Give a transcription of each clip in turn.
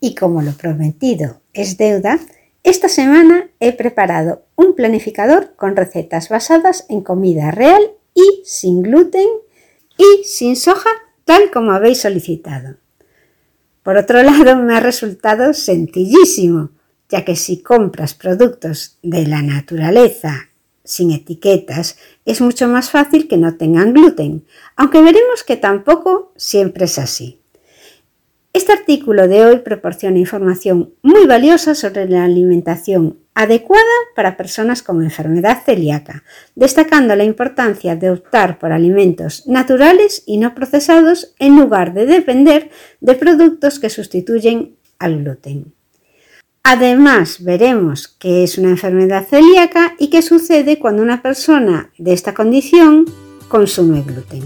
Y como lo prometido es deuda, esta semana he preparado un planificador con recetas basadas en comida real y sin gluten y sin soja, tal como habéis solicitado. Por otro lado, me ha resultado sencillísimo, ya que si compras productos de la naturaleza sin etiquetas, es mucho más fácil que no tengan gluten, aunque veremos que tampoco siempre es así. Este artículo de hoy proporciona información muy valiosa sobre la alimentación adecuada para personas con enfermedad celíaca, destacando la importancia de optar por alimentos naturales y no procesados en lugar de depender de productos que sustituyen al gluten. Además, veremos qué es una enfermedad celíaca y qué sucede cuando una persona de esta condición consume gluten.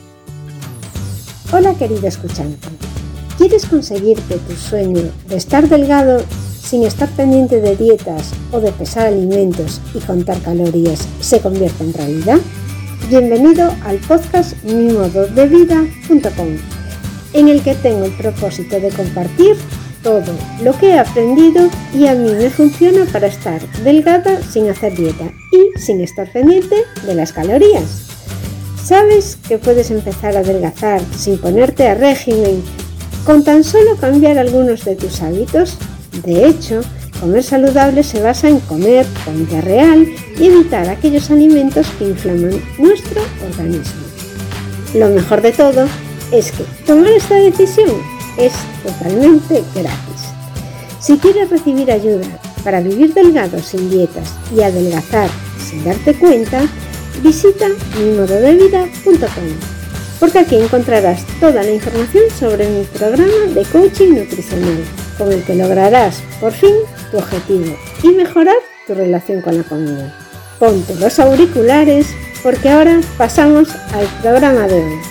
Hola, querido escuchante. ¿Quieres conseguir que tu sueño de estar delgado sin estar pendiente de dietas o de pesar alimentos y contar calorías se convierta en realidad? Bienvenido al podcast mimododevida.com, en el que tengo el propósito de compartir todo lo que he aprendido y a mí me funciona para estar delgada sin hacer dieta y sin estar pendiente de las calorías. ¿Sabes que puedes empezar a adelgazar sin ponerte a régimen con tan solo cambiar algunos de tus hábitos? De hecho, comer saludable se basa en comer comida real y evitar aquellos alimentos que inflaman nuestro organismo. Lo mejor de todo es que tomar esta decisión es totalmente gratis. Si quieres recibir ayuda para vivir delgado sin dietas y adelgazar sin darte cuenta, visita mimododevida.com, porque aquí encontrarás toda la información sobre mi programa de coaching nutricional, con el que lograrás por fin tu objetivo y mejorar tu relación con la comida. Ponte los auriculares porque ahora pasamos al programa de hoy.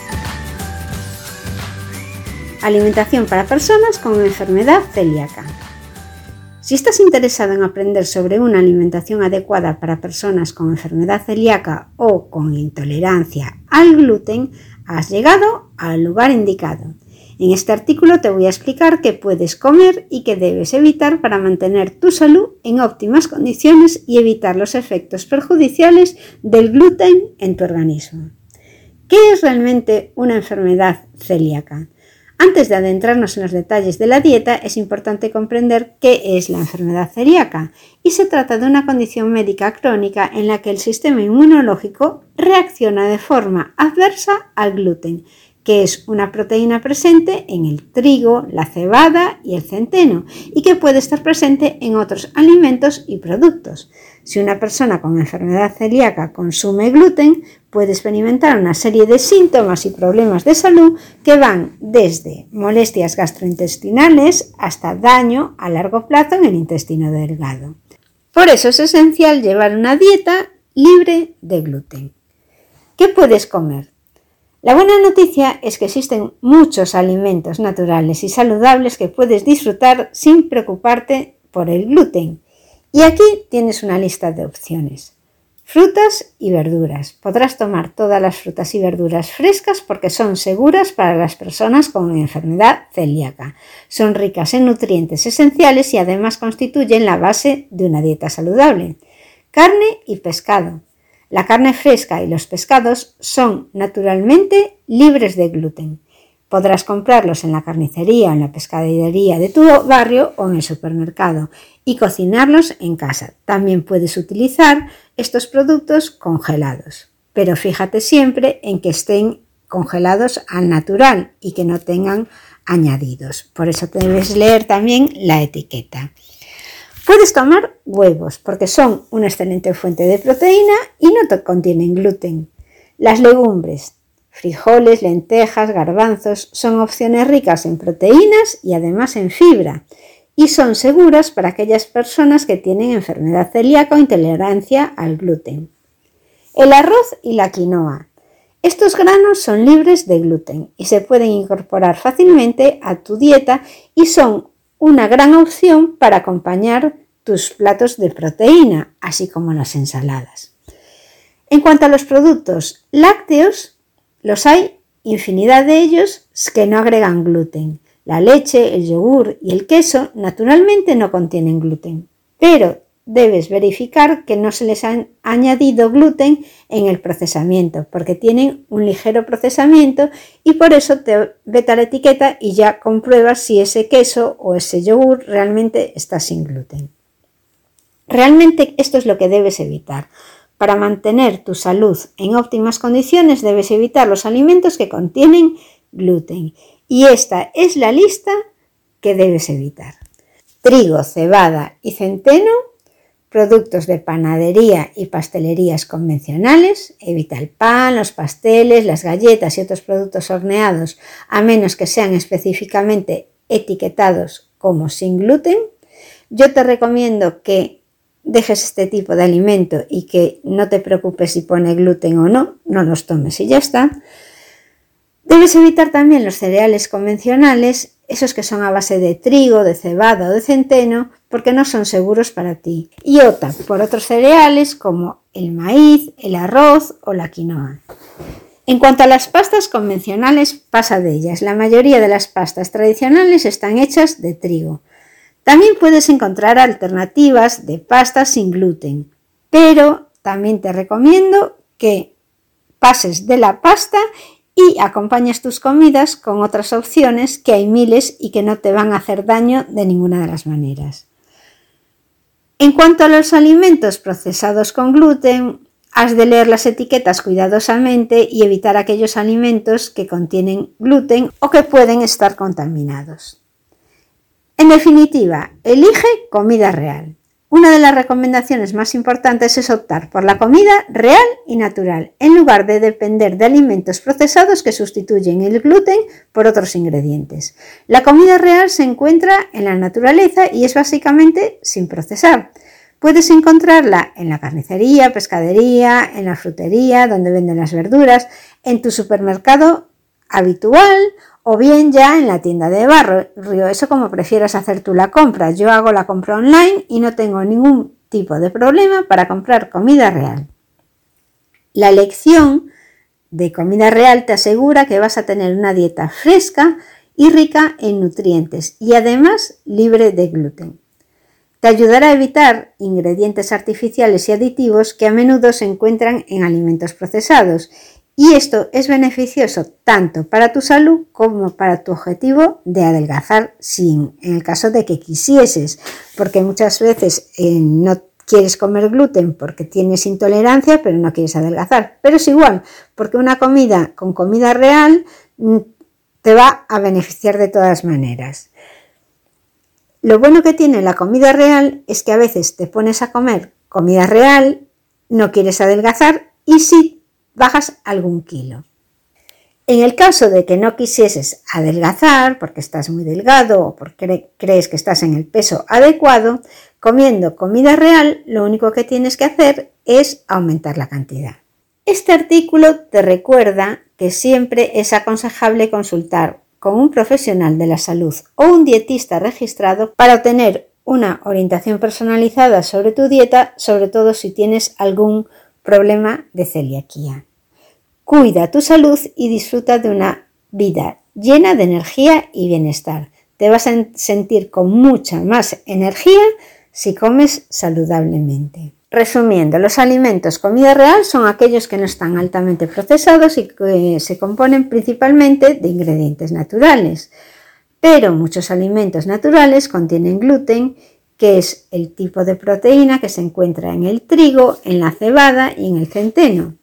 Alimentación para personas con enfermedad celíaca. Si estás interesado en aprender sobre una alimentación adecuada para personas con enfermedad celíaca o con intolerancia al gluten, has llegado al lugar indicado. En este artículo te voy a explicar qué puedes comer y qué debes evitar para mantener tu salud en óptimas condiciones y evitar los efectos perjudiciales del gluten en tu organismo. ¿Qué es realmente una enfermedad celíaca? Antes de adentrarnos en los detalles de la dieta, es importante comprender qué es la enfermedad celíaca, y se trata de una condición médica crónica en la que el sistema inmunológico reacciona de forma adversa al gluten, que es una proteína presente en el trigo, la cebada y el centeno, y que puede estar presente en otros alimentos y productos. Si una persona con enfermedad celíaca consume gluten, puede experimentar una serie de síntomas y problemas de salud que van desde molestias gastrointestinales hasta daño a largo plazo en el intestino delgado. Por eso es esencial llevar una dieta libre de gluten. ¿Qué puedes comer? La buena noticia es que existen muchos alimentos naturales y saludables que puedes disfrutar sin preocuparte por el gluten. Y aquí tienes una lista de opciones. Frutas y verduras. Podrás tomar todas las frutas y verduras frescas porque son seguras para las personas con enfermedad celíaca. Son ricas en nutrientes esenciales y además constituyen la base de una dieta saludable. Carne y pescado. La carne fresca y los pescados son naturalmente libres de gluten. Podrás comprarlos en la carnicería o en la pescadería de tu barrio o en el supermercado y cocinarlos en casa. También puedes utilizar estos productos congelados, pero fíjate siempre en que estén congelados al natural y que no tengan añadidos. Por eso debes leer también la etiqueta. Puedes tomar huevos porque son una excelente fuente de proteína y no contienen gluten. Las legumbres, frijoles, lentejas, garbanzos son opciones ricas en proteínas y además en fibra y son seguras para aquellas personas que tienen enfermedad celíaca o intolerancia al gluten. El arroz y la quinoa. Estos granos son libres de gluten y se pueden incorporar fácilmente a tu dieta y son una gran opción para acompañar tus platos de proteína, así como las ensaladas. En cuanto a los productos lácteos, los hay infinidad de ellos que no agregan gluten. La leche, el yogur y el queso naturalmente no contienen gluten, pero debes verificar que no se les ha añadido gluten en el procesamiento, porque tienen un ligero procesamiento y por eso te veta la etiqueta y ya compruebas si ese queso o ese yogur realmente está sin gluten. Realmente esto es lo que debes evitar. Para mantener tu salud en óptimas condiciones debes evitar los alimentos que contienen gluten. Y esta es la lista que debes evitar. Trigo, cebada y centeno, productos de panadería y pastelerías convencionales, evita el pan, los pasteles, las galletas y otros productos horneados, a menos que sean específicamente etiquetados como sin gluten. Yo te recomiendo que dejes este tipo de alimento y que no te preocupes si pone gluten o no, no los tomes y ya está. Debes evitar también los cereales convencionales, esos que son a base de trigo, de cebada o de centeno, porque no son seguros para ti. Y opta por otros cereales como el maíz, el arroz o la quinoa. En cuanto a las pastas convencionales, pasa de ellas. La mayoría de las pastas tradicionales están hechas de trigo. También puedes encontrar alternativas de pastas sin gluten, pero también te recomiendo que pases de la pasta y acompañes tus comidas con otras opciones, que hay miles y que no te van a hacer daño de ninguna de las maneras. En cuanto a los alimentos procesados con gluten, has de leer las etiquetas cuidadosamente y evitar aquellos alimentos que contienen gluten o que pueden estar contaminados. En definitiva, elige comida real. Una de las recomendaciones más importantes es optar por la comida real y natural, en lugar de depender de alimentos procesados que sustituyen el gluten por otros ingredientes. La comida real se encuentra en la naturaleza y es básicamente sin procesar. Puedes encontrarla en la carnicería, pescadería, en la frutería, donde venden las verduras, en tu supermercado habitual o bien ya en la tienda de barrio, eso como prefieras hacer tú la compra. Yo hago la compra online y no tengo ningún tipo de problema para comprar comida real. La elección de comida real te asegura que vas a tener una dieta fresca y rica en nutrientes y además libre de gluten. Te ayudará a evitar ingredientes artificiales y aditivos que a menudo se encuentran en alimentos procesados. Y esto es beneficioso tanto para tu salud como para tu objetivo de adelgazar en el caso de que quisieses, porque muchas veces no quieres comer gluten porque tienes intolerancia, pero no quieres adelgazar. Pero es igual, porque una comida con comida real te va a beneficiar de todas maneras. Lo bueno que tiene la comida real es que a veces te pones a comer comida real, no quieres adelgazar y sí bajas algún kilo. En el caso de que no quisieses adelgazar porque estás muy delgado o porque crees que estás en el peso adecuado, comiendo comida real lo único que tienes que hacer es aumentar la cantidad. Este artículo te recuerda que siempre es aconsejable consultar con un profesional de la salud o un dietista registrado para obtener una orientación personalizada sobre tu dieta, sobre todo si tienes algún problema de celiaquía. Cuida tu salud y disfruta de una vida llena de energía y bienestar. Te vas a sentir con mucha más energía si comes saludablemente. Resumiendo, los alimentos comida real son aquellos que no están altamente procesados y que se componen principalmente de ingredientes naturales. Pero muchos alimentos naturales contienen gluten, que es el tipo de proteína que se encuentra en el trigo, en la cebada y en el centeno.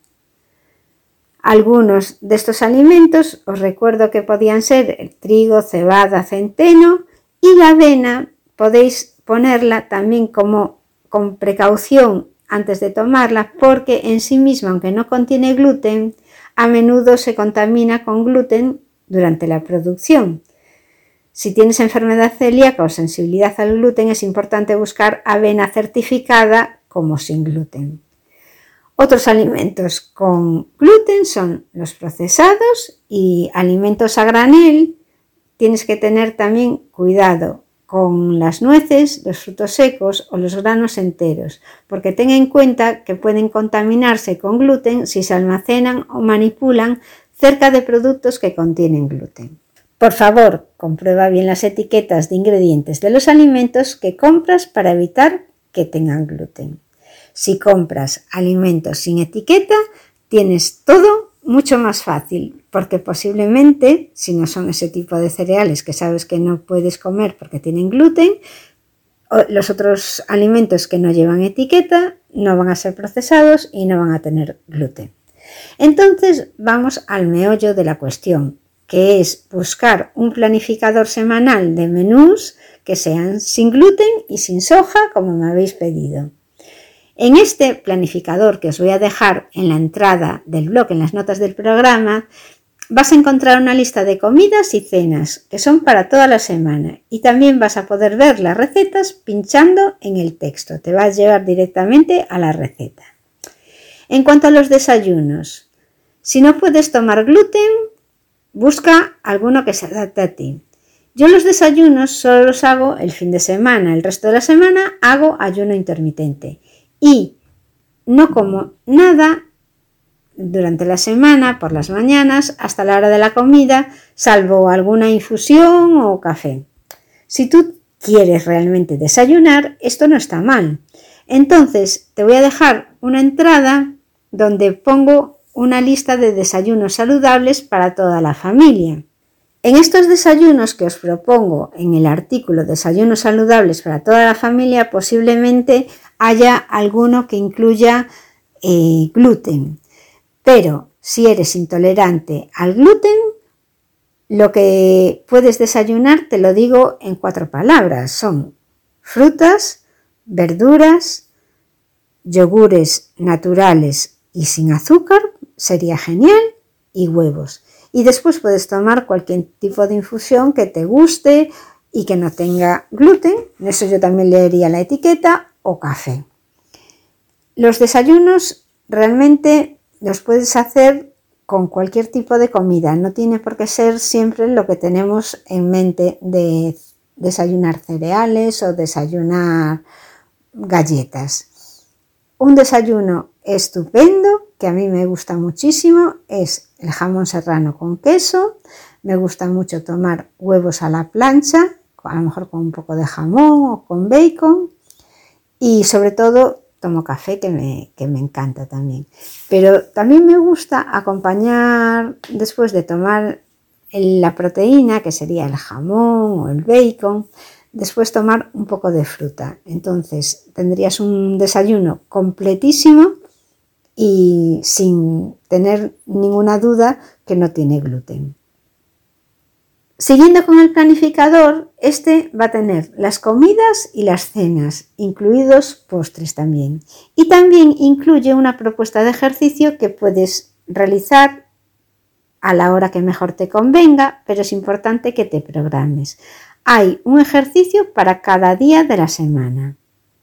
Algunos de estos alimentos os recuerdo que podían ser el trigo, cebada, centeno y la avena. Podéis ponerla también con precaución antes de tomarla, porque en sí misma, aunque no contiene gluten, a menudo se contamina con gluten durante la producción. Si tienes enfermedad celíaca o sensibilidad al gluten, es importante buscar avena certificada como sin gluten. Otros alimentos con gluten son los procesados y alimentos a granel. Tienes que tener también cuidado con las nueces, los frutos secos o los granos enteros, porque ten en cuenta que pueden contaminarse con gluten si se almacenan o manipulan cerca de productos que contienen gluten. Por favor, comprueba bien las etiquetas de ingredientes de los alimentos que compras para evitar que tengan gluten. Si compras alimentos sin etiqueta, tienes todo mucho más fácil, porque posiblemente, si no son ese tipo de cereales que sabes que no puedes comer porque tienen gluten, los otros alimentos que no llevan etiqueta no van a ser procesados y no van a tener gluten. Entonces vamos al meollo de la cuestión, que es buscar un planificador semanal de menús que sean sin gluten y sin soja, como me habéis pedido. En este planificador que os voy a dejar en la entrada del blog, en las notas del programa, vas a encontrar una lista de comidas y cenas que son para toda la semana, y también vas a poder ver las recetas pinchando en el texto. Te va a llevar directamente a la receta. En cuanto a los desayunos, si no puedes tomar gluten, busca alguno que se adapte a ti. Yo los desayunos solo los hago el fin de semana, el resto de la semana hago ayuno intermitente y no como nada durante la semana, por las mañanas, hasta la hora de la comida, salvo alguna infusión o café. Si tú quieres realmente desayunar, esto no está mal. Entonces te voy a dejar una entrada donde pongo una lista de desayunos saludables para toda la familia. En estos desayunos que os propongo en el artículo Desayunos saludables para toda la familia, posiblemente haya alguno que incluya gluten. Pero si eres intolerante al gluten, lo que puedes desayunar te lo digo en 4 palabras. Son frutas, verduras, yogures naturales y sin azúcar, sería genial, y huevos. Y después puedes tomar cualquier tipo de infusión que te guste y que no tenga gluten. Eso yo también leería la etiqueta, o café. Los desayunos realmente los puedes hacer con cualquier tipo de comida. No tiene por qué ser siempre lo que tenemos en mente de desayunar cereales o desayunar galletas. Un desayuno estupendo que a mí me gusta muchísimo es el jamón serrano con queso. Me gusta mucho tomar huevos a la plancha, a lo mejor con un poco de jamón o con bacon, y sobre todo tomo café que me encanta también. Pero también me gusta acompañar, después de tomar la proteína, que sería el jamón o el bacon, después tomar un poco de fruta. Entonces tendrías un desayuno completísimo y sin tener ninguna duda que no tiene gluten. Siguiendo con el planificador, este va a tener las comidas y las cenas, incluidos postres también. Y también incluye una propuesta de ejercicio que puedes realizar a la hora que mejor te convenga, pero es importante que te programes. Hay un ejercicio para cada día de la semana.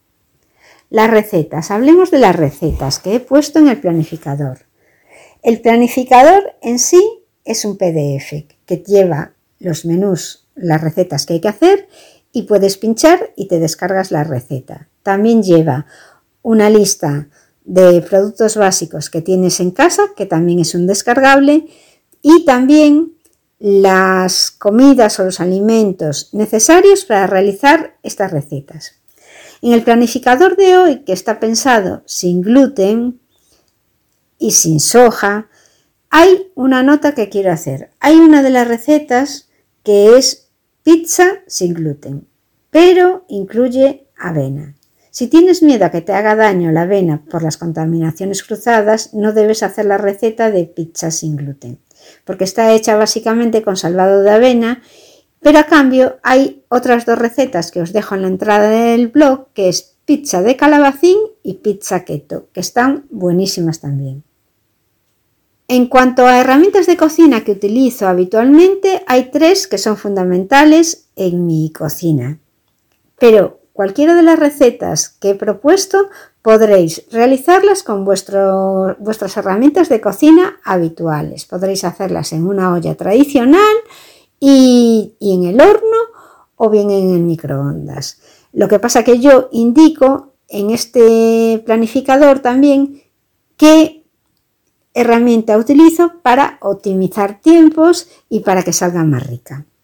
Las recetas. Hablemos de las recetas que he puesto en el planificador. El planificador en sí es un PDF que lleva los menús, las recetas que hay que hacer, y puedes pinchar y te descargas la receta. También lleva una lista de productos básicos que tienes en casa, que también es un descargable, y también las comidas o los alimentos necesarios para realizar estas recetas. En el planificador de hoy, que está pensado sin gluten y sin soja, hay una nota que quiero hacer. Hay una de las recetas que es pizza sin gluten, pero incluye avena. Si tienes miedo a que te haga daño la avena por las contaminaciones cruzadas, no debes hacer la receta de pizza sin gluten, porque está hecha básicamente con salvado de avena, pero a cambio hay otras 2 recetas que os dejo en la entrada del blog, que es pizza de calabacín y pizza keto, que están buenísimas también. En cuanto a herramientas de cocina que utilizo habitualmente, hay 3 que son fundamentales en mi cocina. Pero cualquiera de las recetas que he propuesto podréis realizarlas con vuestras herramientas de cocina habituales. Podréis hacerlas en una olla tradicional y en el horno o bien en el microondas. Lo que pasa que yo indico en este planificador también qué herramienta utilizo para optimizar tiempos y para que salga más rica.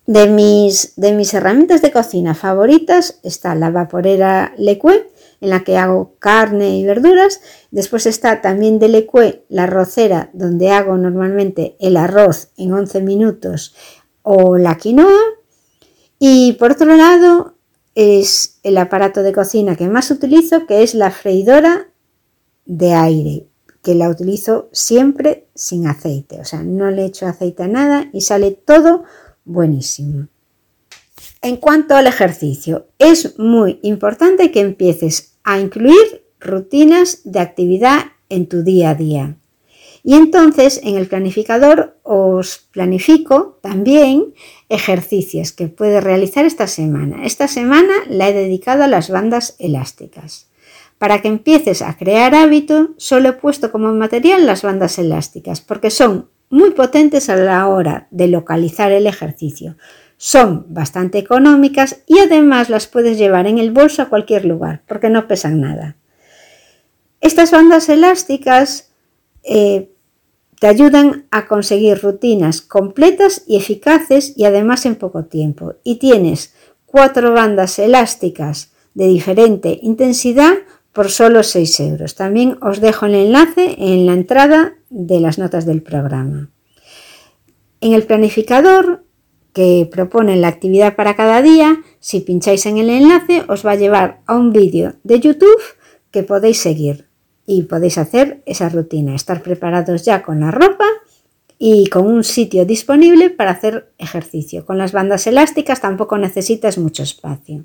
De mis herramientas de cocina favoritas está la vaporera Leque, en la que hago carne y verduras. Después está también de Leque la arrocera, donde hago normalmente el arroz en 11 minutos o la quinoa. Y por otro lado es el aparato de cocina que más utilizo, que es la freidora de aire, que la utilizo siempre sin aceite. O sea, no le echo aceite a nada y sale todo buenísimo. En cuanto al ejercicio, es muy importante que empieces a incluir rutinas de actividad en tu día a día. Y entonces en el planificador os planifico también ejercicios que puedes realizar esta semana. Esta semana la he dedicado a las bandas elásticas. Para que empieces a crear hábito, solo he puesto como material las bandas elásticas porque son muy potentes a la hora de localizar el ejercicio. Son bastante económicas y además las puedes llevar en el bolso a cualquier lugar porque no pesan nada. Estas bandas elásticas te ayudan a conseguir rutinas completas y eficaces y además en poco tiempo. Y tienes 4 bandas elásticas de diferente intensidad por solo 6 euros. También os dejo el enlace en la entrada de las notas del programa. En el planificador que propone la actividad para cada día, si pincháis en el enlace os va a llevar a un vídeo de YouTube que podéis seguir y podéis hacer esa rutina, estar preparados ya con la ropa y con un sitio disponible para hacer ejercicio. Con las bandas elásticas tampoco necesitas mucho espacio.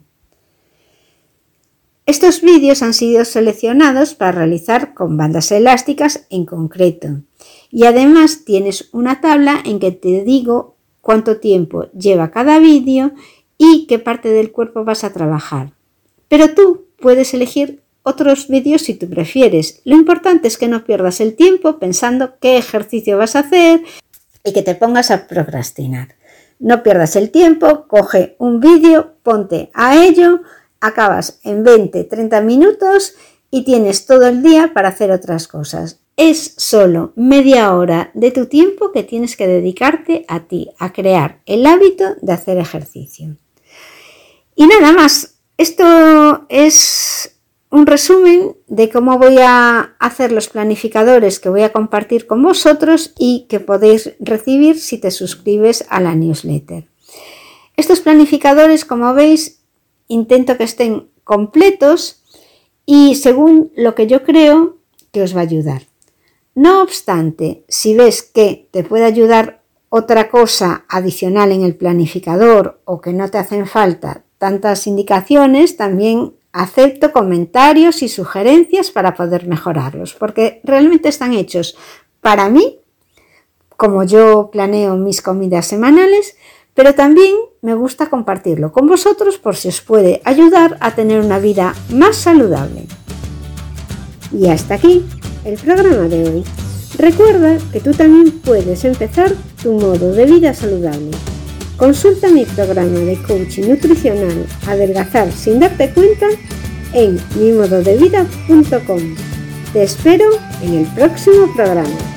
Estos vídeos han sido seleccionados para realizar con bandas elásticas en concreto y además tienes una tabla en que te digo cuánto tiempo lleva cada vídeo y qué parte del cuerpo vas a trabajar. Pero tú puedes elegir otros vídeos si tú prefieres. Lo importante es que no pierdas el tiempo pensando qué ejercicio vas a hacer y que te pongas a procrastinar. No pierdas el tiempo, coge un vídeo, ponte a ello, acabas en 20-30 minutos y tienes todo el día para hacer otras cosas. Es solo media hora de tu tiempo que tienes que dedicarte a ti, a crear el hábito de hacer ejercicio. Y nada más, esto es un resumen de cómo voy a hacer los planificadores que voy a compartir con vosotros y que podéis recibir si te suscribes a la newsletter. Estos planificadores, como veis, intento que estén completos y según lo que yo creo que os va a ayudar. No obstante, si ves que te puede ayudar otra cosa adicional en el planificador o que no te hacen falta tantas indicaciones, también acepto comentarios y sugerencias para poder mejorarlos, porque realmente están hechos para mí, como yo planeo mis comidas semanales, pero también me gusta compartirlo con vosotros por si os puede ayudar a tener una vida más saludable. Y hasta aquí el programa de hoy. Recuerda que tú también puedes empezar tu modo de vida saludable. Consulta mi programa de coaching nutricional Adelgazar sin darte cuenta en mimododevida.com. Te espero en el próximo programa.